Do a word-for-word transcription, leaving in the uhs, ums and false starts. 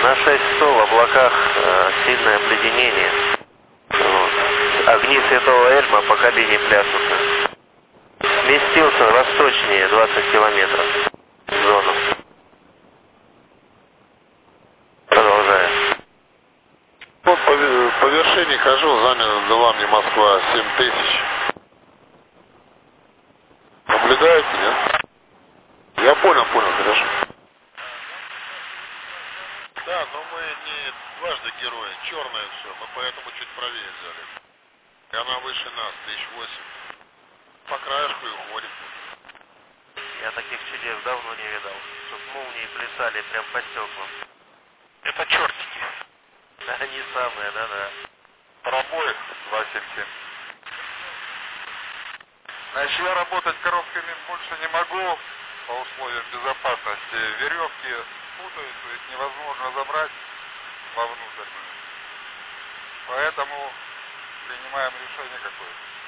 На шесть сто в облаках э, сильное обледенение. Вот. Огни Святого Эльма по кабине пляшут. Сместился восточнее двадцать километров в зону. Продолжаю. Вот по, по вершине хожу, занял делами Москва семь тысяч. Наблюдаете, нет? Я понял, понял, хорошо. Да, но мы не дважды герои, черное все, мы поэтому чуть правее взяли. И она выше нас, тысяч восемь. По краешку и уходит. Я таких чудес давно не видал, чтоб молнии плясали прям по стеклам. Это чертики. Они самые, да-да. Пробой два семь семь. Значит, я работать коробками больше не могу по условиям безопасности. Веревки путаются, их невозможно забрать вовнутрь. Поэтому принимаем решение какое-то.